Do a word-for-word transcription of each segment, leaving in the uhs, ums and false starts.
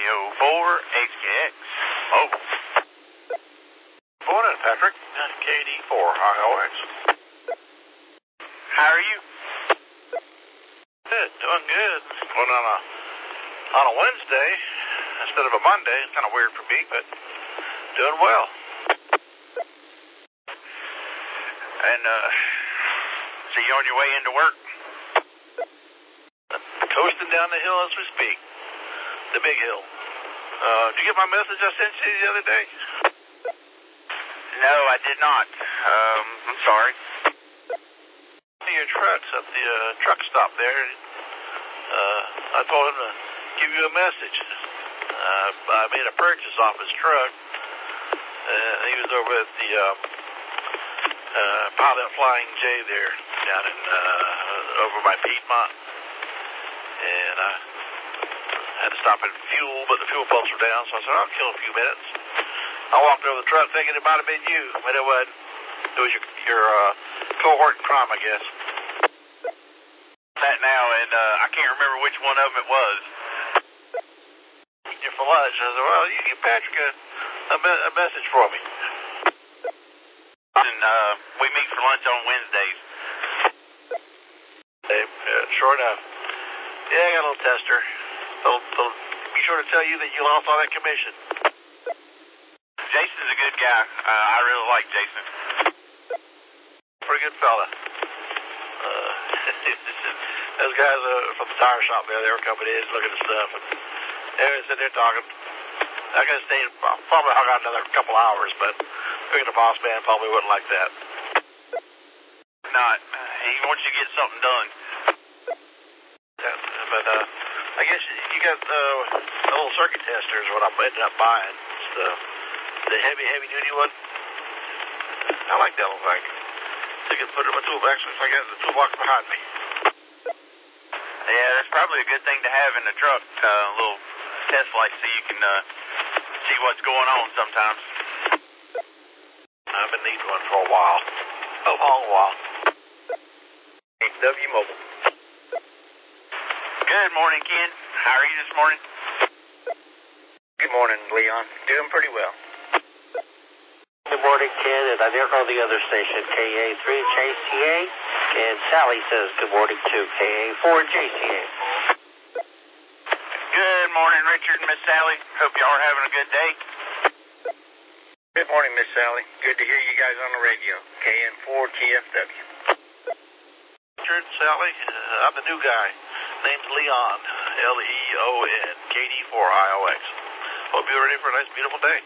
Romeo four H K X. Oh. Morning, Patrick. K D four I O X. How are you? Good, doing good. Going on a on a Wednesday instead of a Monday. It's kind of weird for me, but doing well. And, uh, so you on your way into work? Coasting down the hill as we speak. The big hill. Uh, did you get my message I sent you the other day? No, I did not. Um, I'm sorry. Your trucks at the uh, truck stop there. Uh, I told him to give you a message. Uh, I made a purchase off his truck. Uh, he was over at the uh, uh, Pilot Flying J there down in uh, over by Piedmont. And I had to stop at fuel, but the fuel pumps were down, so I said, I'll kill a few minutes. I walked over the truck thinking it might have been you, but it wasn't. It was your, your uh, cohort in crime, I guess. That now, and uh, I can't remember which one of them it was. Eating for lunch. I said, well, you give Patrick a, a, me- a message for me. And uh, we meet for lunch on Wednesdays. Hey, uh, sure enough. Yeah, I got a little tester. They'll, they'll be sure to tell you that you lost all that commission. Jason's a good guy. Uh, I really like Jason. Pretty good fella. Uh, those guys uh, from the tire shop there, they were coming in looking at stuff, and they were sitting there talking. I could have stayed, probably hung out another couple hours, but figuring the boss man probably wouldn't like that. Not. He wants you to get something done. Yeah, but uh, I guess you got uh, a little circuit tester is what I ended up buying. It's the, the heavy, heavy duty one. I like that little thing. So you can put it in my toolbox. Actually, I got the toolbox behind me. Yeah, that's probably a good thing to have in the truck. Uh, a little test light so you can uh, see what's going on sometimes. I've been needing one for a while. A long while. H W Mobile. Good morning, Ken. How are you this morning? Good morning, Leon. Doing pretty well. Good morning, Ken, and I'm here on the other station, K A three J C A, and Sally says good morning to K A four J C A. Good morning, Richard and Miss Sally. Hope y'all are having a good day. Good morning, Miss Sally. Good to hear you guys on the radio. K N four T F W. Richard, Sally, uh, I'm the new guy. Name's Leon, L E O N, K D four I O X. Hope you're ready for a nice, beautiful day.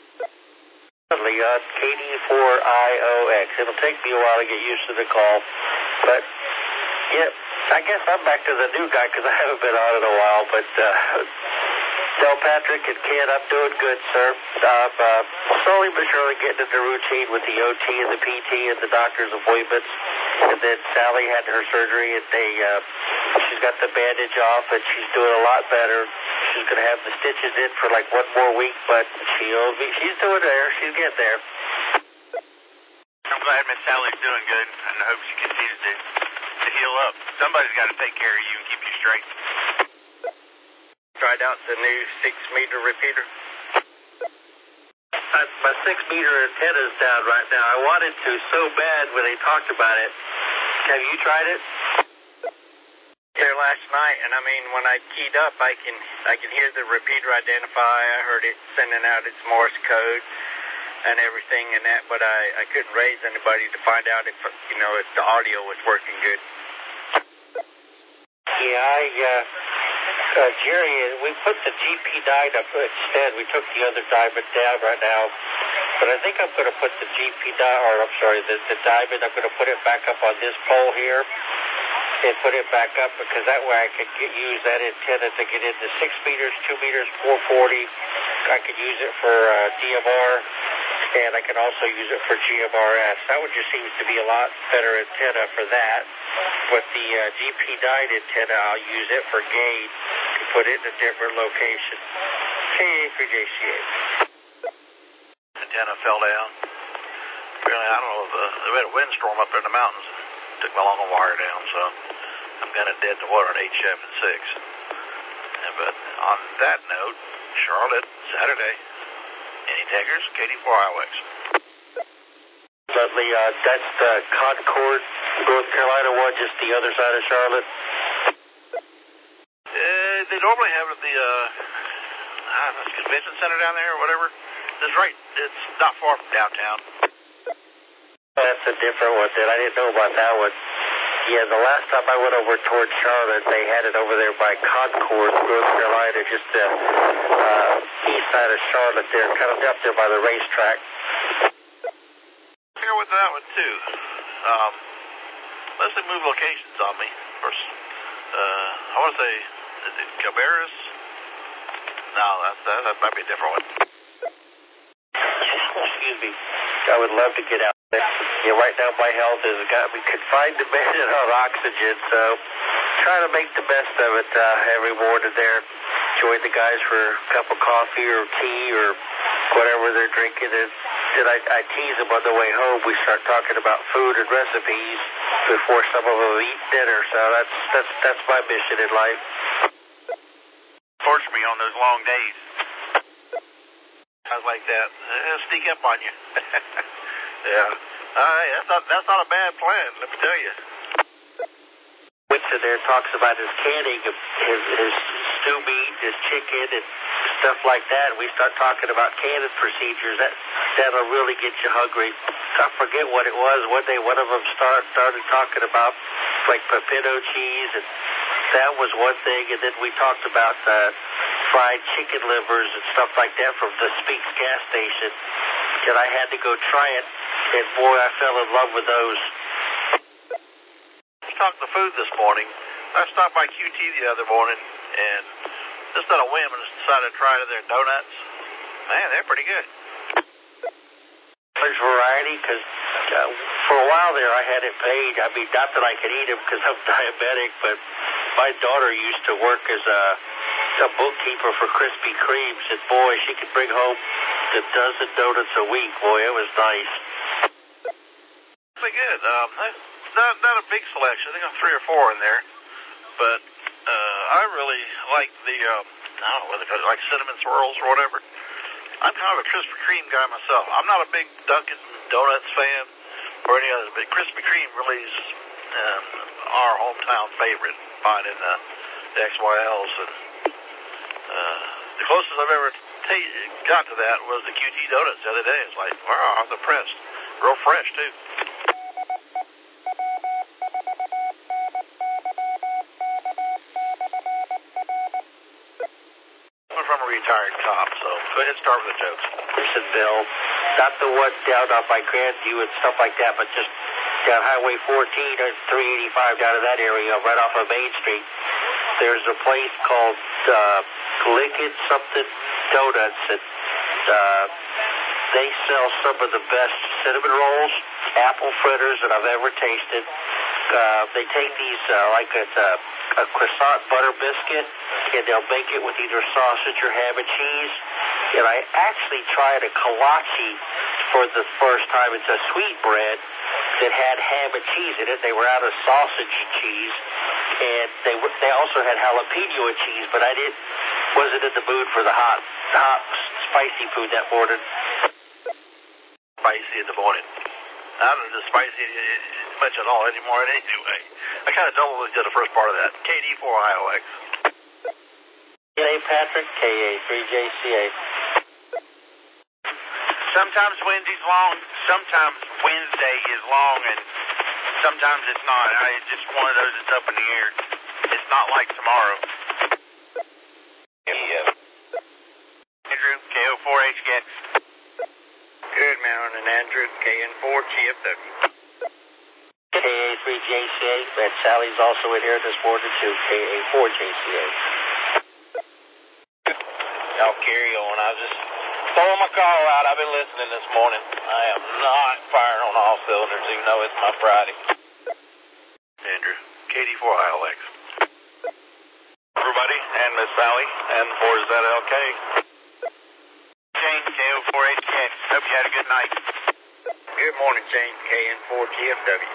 Leon, K D four I O X. It'll take me a while to get used to the call, but yeah, I guess I'm back to the new guy because I haven't been on in a while, but uh, tell Patrick and Ken I'm doing good, sir. I'm uh, slowly but surely getting into routine with the O T and the P T and the doctor's appointments, and then Sally had her surgery and they, uh, she's got the bandage off and she's doing a lot better. She's going to have the stitches in for like one more week, but she'll be, she's doing there. She's getting there. I'm glad Miss Sally's doing good, and I hope she continues to, to heal up. Somebody's got to take care of you and keep you straight. Tried out the new six-meter repeater. I, my six-meter antenna's down right now. I wanted to so bad when they talked about it. Have you tried it? There last night, and I mean, when I keyed up, I can I can hear the repeater identify. I heard it sending out its Morse code and everything and that, but I, I couldn't raise anybody to find out if, you know, if the audio was working good. Yeah, I, uh, uh, Jerry, we put the G P nine up instead. We took the other diamond down right now, but I think I'm going to put the G P nine, or I'm sorry, the, the diamond, I'm going to put it back up on this pole here and put it back up, because that way I could get, use that antenna to get into six meters, two meters, four forty. I could use it for uh, D M R, and I can also use it for G M R S. That one just seems to be a lot better antenna for that. With the uh, G P nine antenna, I'll use it for gauge to put it in a different location. K A three J C A. Antenna fell down. Really, I don't know, the, they had a windstorm up there in the mountains. Took my long wire down, so I'm kind of dead in the water on H F and six. And, but on that note, Charlotte, Saturday. Any takers? K D four I O X. Dudley, uh, that's the Concord, North Carolina one, just the other side of Charlotte. Uh, they normally have it at the uh, uh, convention center down there or whatever. It's right. It's not far from downtown. That's a different one then. I didn't know about that one. Yeah, the last time I went over towards Charlotte, they had it over there by Concord, North Carolina, just the uh, east side of Charlotte there, kind of up there by the racetrack. Here with that one too. Um, unless they move locations on me. Of course, uh, I want to say, is it Cabarrus? No, that's, that, that might be a different one. Excuse me. I would love to get out there. Yeah, right now my health has got me confined to bed and on oxygen, so trying to make the best of it uh, every morning there. Join the guys for a cup of coffee or tea or whatever they're drinking. And then I, I tease them on the way home. We start talking about food and recipes before some of them eat dinner. So that's that's that's my mission in life. Torch me on those long days. I was like that. It'll sneak up on you. Yeah. Uh, that's not that's not a bad plan, let me tell you. Winston there talks about his canning of his, his stew meat, his chicken, and stuff like that. We start talking about canning procedures. That that'll really get you hungry. I forget what it was. One day, one of them start started talking about like pepino cheese, and that was one thing. And then we talked about uh, fried chicken livers and stuff like that from the Speaks gas station. And I had to go try it, and boy, I fell in love with those. Talking to food this morning. I stopped by Q T the other morning, and just on a whim, and decided to try their donuts. Man, they're pretty good. There's variety, because uh, for a while there I had it paid. I mean, not that I could eat them because I'm diabetic, but my daughter used to work as a, a bookkeeper for Krispy Kremes, and boy, she could bring home a dozen donuts a week. Boy, it was nice. Pretty good. Um, not not a big selection. I think I'm three or four in there, but uh, I really like the um, I don't know whether it's like cinnamon swirls or whatever. I'm kind of a Krispy Kreme guy myself. I'm not a big Dunkin' Donuts fan or any other, but Krispy Kreme really is um, our hometown favorite. Finding uh, the X Y Ls, and uh, the closest I've ever t- got to that was the Q T Donuts the other day. It's like, wow, I'm impressed. Real fresh too. From a retired cop, so go ahead and start with the jokes. Listen, Bill, not the one down on by Grandview and stuff like that, but just down Highway fourteen or three eighty-five down in that area, right off of Main Street. There's a place called uh, Lickett something Donuts, and uh, they sell some of the best cinnamon rolls, apple fritters that I've ever tasted. Uh, they take these uh, like a, uh, a croissant butter biscuit, and they'll make it with either sausage or ham and cheese. And I actually tried a kolache for the first time. It's a sweet bread that had ham and cheese in it. They were out of sausage cheese, and they were, they also had jalapeno and cheese, but I didn't wasn't in the mood for the hot hot spicy food that morning. Spicy in the morning. I don't do spicy much at all anymore anyway. I kind of double did the first part of that. K D four I O X. K A Patrick, K A three J C A. Sometimes Wednesday's long, sometimes Wednesday is long, and sometimes it's not. I, it's just one of those that's up in the air. It's not like tomorrow. Yeah. Andrew, K O four H K. Good morning, Andrew, K N four G F W. K A three J C A, and Sally's also in here this morning too, K A four J C A. Y'all carry on. I was just throwing my call out. I've been listening this morning. I am not firing on all cylinders, even though it's my Friday. Andrew, K D four I O X. Everybody, and Miss Sally, and four Z L K. James, K O four H K. Hope you had a good night. Good morning, James, K N four G F W.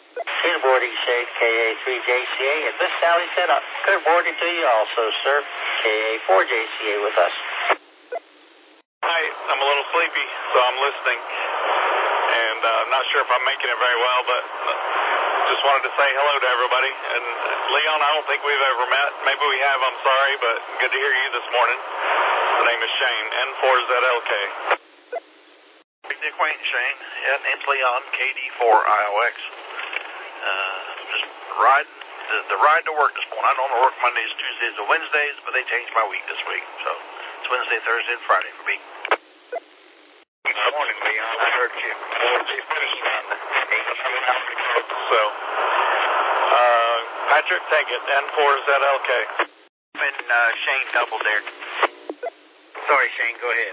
Good morning, Shane, K A three J C A, and Miss Sally said, uh, good morning to you also, sir. K A four J C A with us. Hi, I'm a little sleepy, so I'm listening. And uh, I'm not sure if I'm making it very well, but just wanted to say hello to everybody. And Leon, I don't think we've ever met. Maybe we have, I'm sorry, but good to hear you this morning. The name is Shane, N four Z L K. Make the acquaintance, Shane. Yeah, name's Leon, K D four I O X. Uh, just riding, the, the ride to work this morning. I normally work Mondays, Tuesdays, and Wednesdays, but they changed my week this week. So it's Wednesday, Thursday, and Friday for me. Good morning, Leon. I heard you. four fifteen on the eighteen. So, uh, Patrick, take it, N four Z L K. And uh, Shane doubled there. Sorry, Shane, go ahead.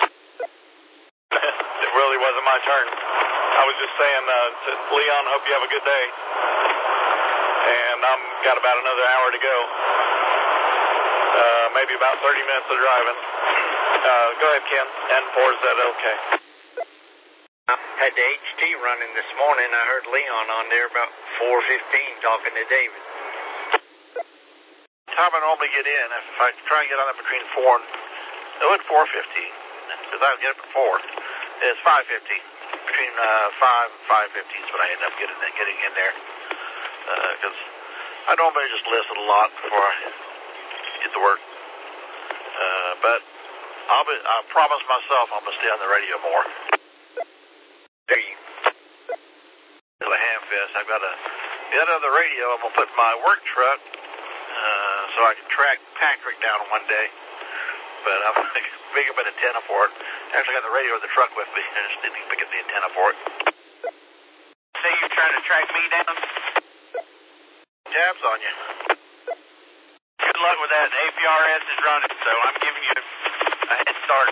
It really wasn't my turn. I was just saying, uh, to Leon, hope you have a good day. And I've got about another hour to go. Uh, maybe about thirty minutes of driving. Uh, go ahead, Ken. N four Z L K. I had the H T running this morning. I heard Leon on there about four fifteen talking to David. Time I normally get in, if I try and get on it between four and, oh, at four fifteen, because I get up at four. It's five fifty. Between uh, five and five fifty is when I end up getting getting in there. Because uh, I normally just listen a lot before I get to work. Uh, but I'll be, I promise myself I'm going to stay on the radio more. There you To the Hamfest, I've got to get on the radio. I'm going to put my work truck uh, so I can track Patrick down one day. But I'm going to pick up an antenna for it. Actually, I got the radio in the truck with me. I just need to pick up the antenna for it. Say you're trying to track me down? Tabs on you. Good luck with that. A P R S is running, so I'm giving you a head start.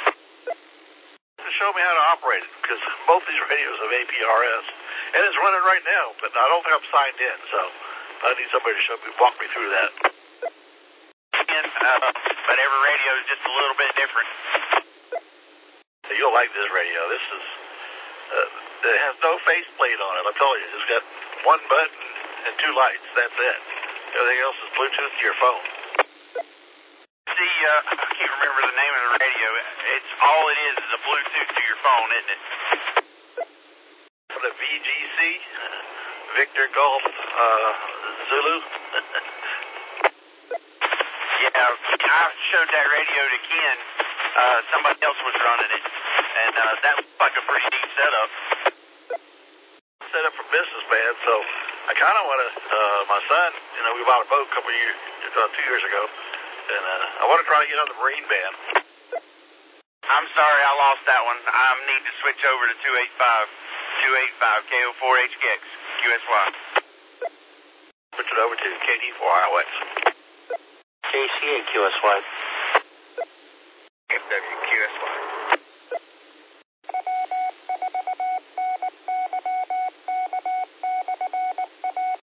Show me how to operate it, because both these radios have A P R S, and it's running right now, but I don't think I'm signed in, so I need somebody to show me, walk me through that. Uh, but every radio is just a little bit different. You'll like this radio. This is, uh, it has no faceplate on it, I'll tell you. It's got one button and two lights, that's it. Everything else is Bluetooth to your phone. See, uh, I can't remember the name of the radio. It's all it is is a Bluetooth to your phone, isn't it? The V G C, Victor Golf uh, Zulu. Yeah, I showed that radio to Ken. Uh, somebody else was running it, and uh, that looked like a pretty neat setup. Set up for business, man, so I kind of want to, uh, my son, you know, we bought a boat a couple of years, uh, two years ago, and uh, I want to try to get on the Marine band. I'm sorry I lost that one. I need to switch over to two eighty-five, two eighty-five K O four H K X, Q S Y. Switch it over to K D four I O X. J C A Q S Y. F W Q S Y.